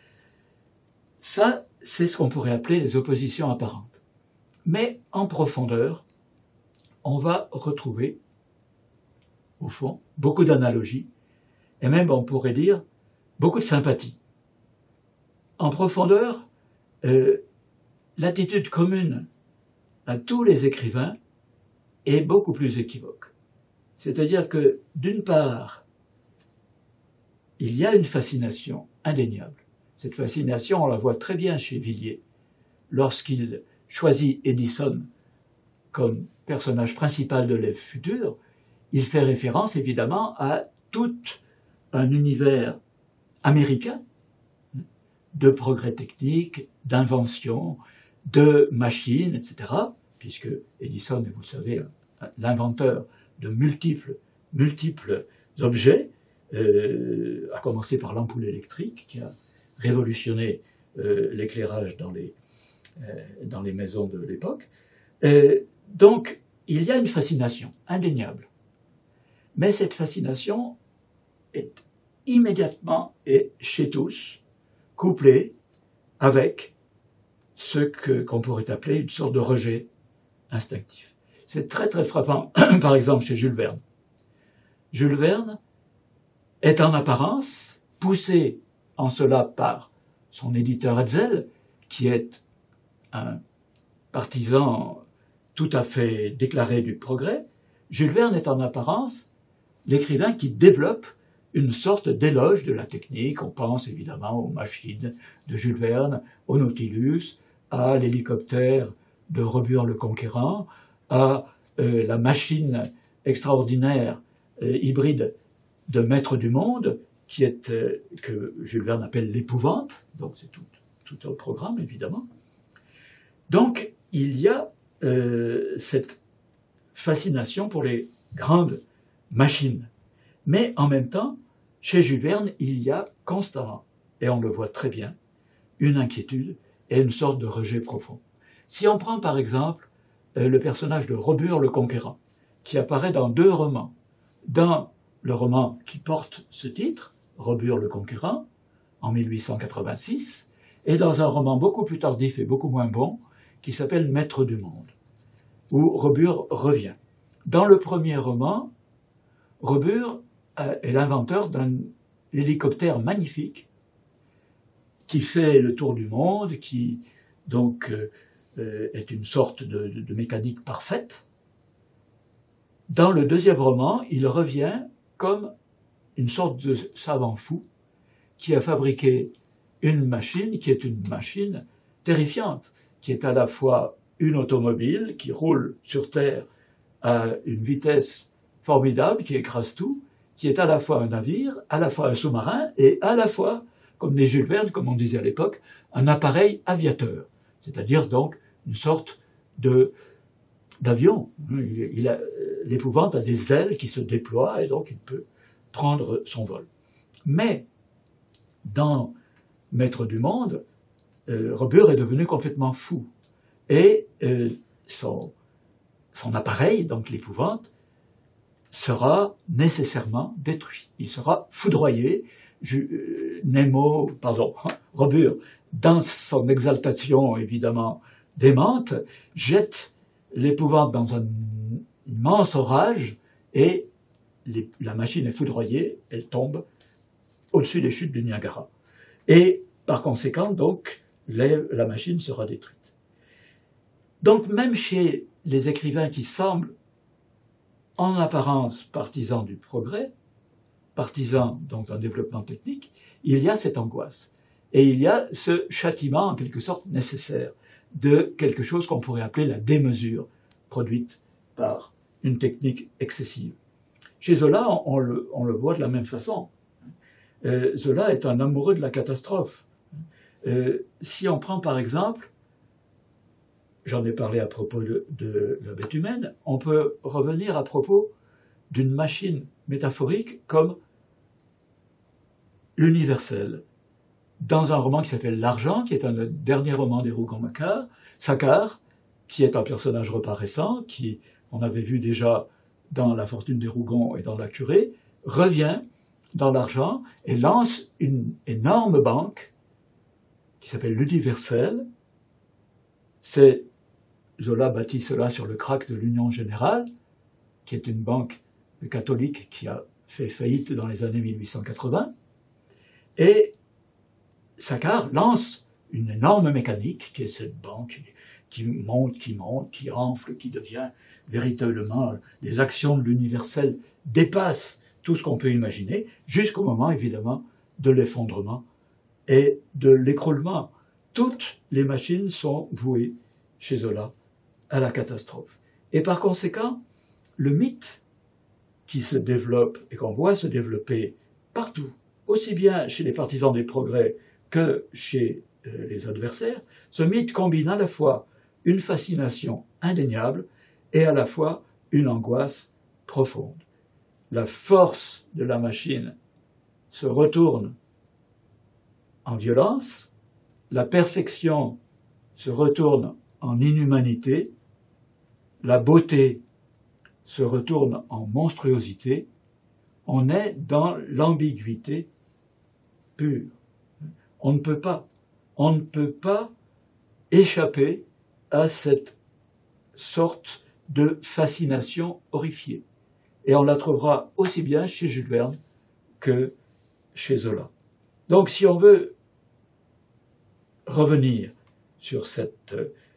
Ça, c'est ce qu'on pourrait appeler les oppositions apparentes. Mais en profondeur, on va retrouver, au fond, beaucoup d'analogies, et même, on pourrait dire, beaucoup de sympathie. En profondeur, l'attitude commune à tous les écrivains est beaucoup plus équivoque. C'est-à-dire que, d'une part, il y a une fascination indéniable. Cette fascination, on la voit très bien chez Villiers, lorsqu'il choisit Edison comme personnage principal de l'Ève future, il fait référence évidemment à tout un univers américain de progrès technique, d'invention, de machines, etc. puisque Edison est, vous le savez, l'inventeur de multiples objets, à commencer par l'ampoule électrique, qui a révolutionné l'éclairage dans les maisons de l'époque. Donc, il y a une fascination indéniable. Mais cette fascination est immédiatement et chez tous couplée avec ce qu'on pourrait appeler une sorte de rejet instinctif. C'est très très frappant, par exemple chez Jules Verne. Jules Verne est en apparence poussé en cela par son éditeur Hetzel, qui est un partisan tout à fait déclaré du progrès. Jules Verne est en apparence l'écrivain qui développe une sorte d'éloge de la technique. On pense évidemment aux machines de Jules Verne, au Nautilus, à l'hélicoptère de Robur le Conquérant, à la machine extraordinaire hybride de Maître du Monde, qui est que Jules Verne appelle l'épouvante. Donc c'est tout un programme évidemment. Donc il y a cette fascination pour les grandes machines. Mais en même temps, chez Jules Verne, il y a constamment, et on le voit très bien, une inquiétude et une sorte de rejet profond. Si on prend par exemple le personnage de Robur le Conquérant, qui apparaît dans 2 romans. Dans le roman qui porte ce titre, Robur le Conquérant, en 1886, et dans un roman beaucoup plus tardif et beaucoup moins bon, qui s'appelle Maître du Monde, où Robur revient. Dans le premier roman, Robur est l'inventeur d'un hélicoptère magnifique qui fait le tour du monde, qui donc est une sorte de mécanique parfaite. Dans le deuxième roman, il revient comme une sorte de savant fou qui a fabriqué une machine qui est une machine terrifiante, qui est à la fois une automobile qui roule sur Terre à une vitesse formidable, qui écrase tout, qui est à la fois un navire, à la fois un sous-marin, et à la fois, comme les Jules Verne, comme on disait à l'époque, un appareil aviateur, c'est-à-dire donc une sorte d'avion. L'épouvante a des ailes qui se déploient et donc il peut prendre son vol. Mais dans Maître du Monde, Robur est devenu complètement fou et son appareil, donc l'épouvante, sera nécessairement détruit. Il sera foudroyé. Robur, dans son exaltation évidemment démente, jette l'épouvante dans un immense orage et la machine est foudroyée, elle tombe au-dessus des chutes du Niagara. Et par conséquent, donc, la machine sera détruite. Donc même chez les écrivains qui semblent en apparence partisans du progrès, partisans donc d'un développement technique, il y a cette angoisse. Et il y a ce châtiment en quelque sorte nécessaire de quelque chose qu'on pourrait appeler la démesure produite par une technique excessive. Chez Zola, on le voit de la même façon. Zola est un amoureux de la catastrophe. Si on prend par exemple, j'en ai parlé à propos de la bête humaine, on peut revenir à propos d'une machine métaphorique comme l'universel. Dans un roman qui s'appelle L'Argent, qui est un dernier roman des Rougon-Macquart, Saccard, qui est un personnage reparaissant, qui on avait vu déjà dans La Fortune des Rougon et dans La Curée, revient dans L'Argent et lance une énorme banque qui s'appelle l'Universel. Zola bâtit cela sur le krach de l'Union Générale, qui est une banque catholique qui a fait faillite dans les années 1880. Et Saccard lance une énorme mécanique, qui est cette banque qui monte, qui enfle, qui devient véritablement... Les actions de l'Universel dépassent tout ce qu'on peut imaginer, jusqu'au moment, évidemment, de l'effondrement et de l'écroulement. Toutes les machines sont vouées, chez Zola, à la catastrophe. Et par conséquent, le mythe qui se développe et qu'on voit se développer partout, aussi bien chez les partisans des progrès que chez les adversaires, ce mythe combine à la fois une fascination indéniable et à la fois une angoisse profonde. La force de la machine se retourne en violence, la perfection se retourne en inhumanité, la beauté se retourne en monstruosité, on est dans l'ambiguïté pure. On ne peut pas échapper à cette sorte de fascination horrifiée. Et on la trouvera aussi bien chez Jules Verne que chez Zola. Donc si on veut revenir sur cette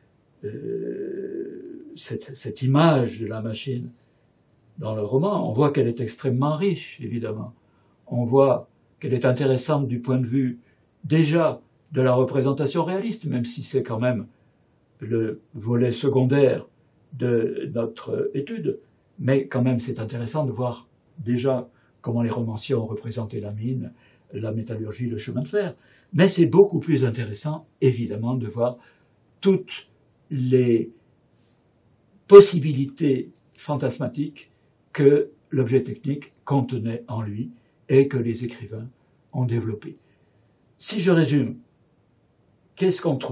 image de la machine dans le roman, on voit qu'elle est extrêmement riche, évidemment. On voit qu'elle est intéressante du point de vue déjà de la représentation réaliste, même si c'est quand même le volet secondaire de notre étude, mais quand même c'est intéressant de voir déjà comment les romanciers ont représenté la mine, la métallurgie, le chemin de fer. Mais c'est beaucoup plus intéressant, évidemment, de voir toutes les possibilités fantasmatiques que l'objet technique contenait en lui et que les écrivains ont développées. Si je résume, qu'est-ce qu'on trouve ?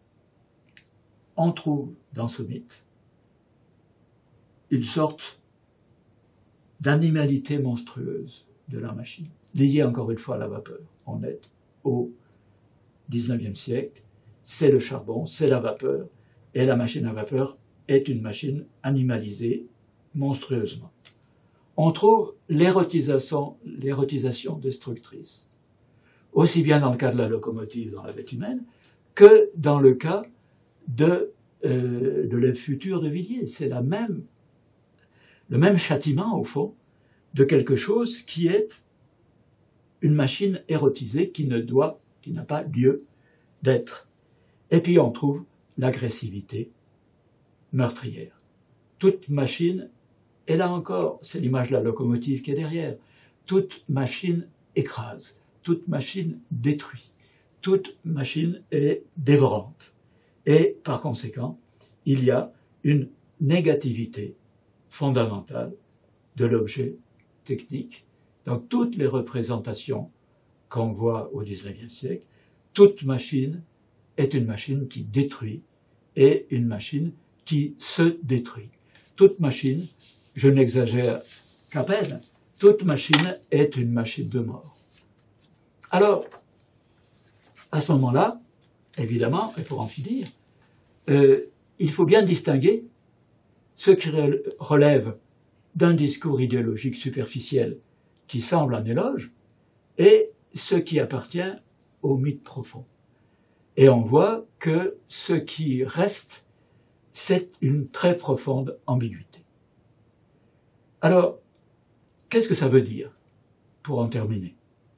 On trouve dans ce mythe une sorte d'animalité monstrueuse de la machine, liée encore une fois à la vapeur. On est au XIXe siècle, c'est le charbon, c'est la vapeur, et la machine à vapeur est une machine animalisée monstrueusement. On trouve l'érotisation destructrice, aussi bien dans le cas de la locomotive dans la bête humaine, que dans le cas de l'œuvre future de Villiers. C'est le même châtiment, au fond, de quelque chose qui est une machine érotisée qui n'a pas lieu d'être. Et puis on trouve l'agressivité meurtrière. Toute machine, et là encore, c'est l'image de la locomotive qui est derrière, toute machine écrase, toute machine détruit, toute machine est dévorante. Et par conséquent, il y a une négativité fondamentale de l'objet technique dans toutes les représentations qu'on voit au XIXe siècle. Toute machine est une machine qui détruit et une machine qui se détruit. Toute machine, je n'exagère qu'à peine, toute machine est une machine de mort. Alors, à ce moment-là, évidemment, et pour en finir, il faut bien distinguer ce qui relève d'un discours idéologique superficiel qui semble un éloge et ce qui appartient au mythe profond. Et on voit que ce qui reste, c'est une très profonde ambiguïté. Alors, qu'est-ce que ça veut dire, pour en terminer ?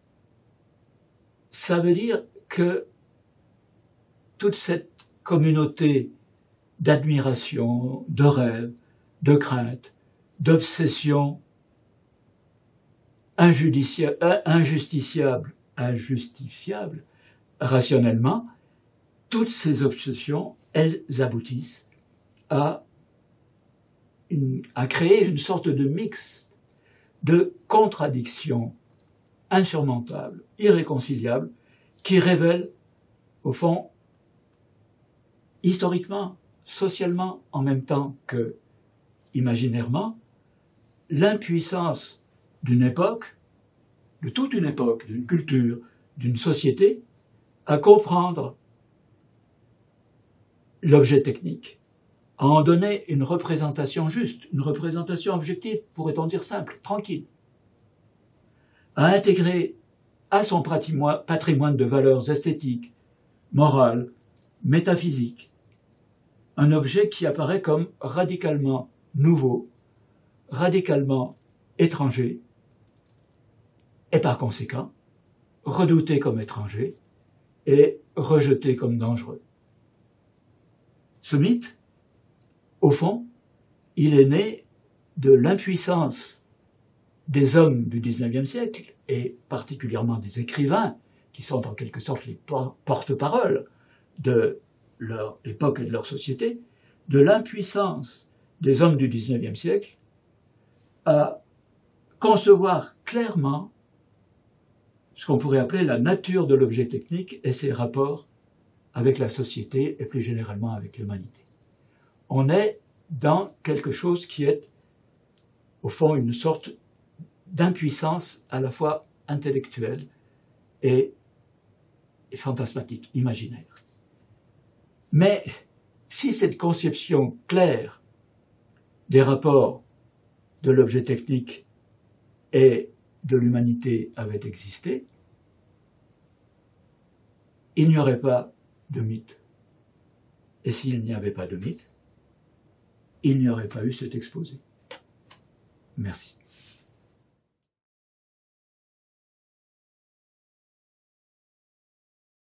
Ça veut dire que toute cette communauté d'admiration, de rêve, de crainte, d'obsession injustifiable rationnellement, toutes ces obsessions, elles aboutissent à créer une sorte de mix de contradictions insurmontables, irréconciliables, qui révèlent, au fond, historiquement, socialement, en même temps que imaginairement, l'impuissance d'une époque, de toute une époque, d'une culture, d'une société, à comprendre l'objet technique, à en donner une représentation juste, une représentation objective, pourrait-on dire simple, tranquille, à intégrer à son patrimoine de valeurs esthétiques, morales, métaphysiques, un objet qui apparaît comme radicalement nouveau, radicalement étranger, et par conséquent, redouté comme étranger et rejeté comme dangereux. Ce mythe, au fond, il est né de l'impuissance des hommes du XIXe siècle, et particulièrement des écrivains, qui sont en quelque sorte les porte-paroles de leur époque et de leur société, de l'impuissance des hommes du XIXe siècle à concevoir clairement ce qu'on pourrait appeler la nature de l'objet technique et ses rapports avec la société et plus généralement avec l'humanité. On est dans quelque chose qui est, au fond, une sorte d'impuissance à la fois intellectuelle et fantasmatique, imaginaire. Mais si cette conception claire des rapports de l'objet technique et de l'humanité avait existé, il n'y aurait pas de mythe. Et s'il n'y avait pas de mythe, il n'y aurait pas eu cet exposé. Merci.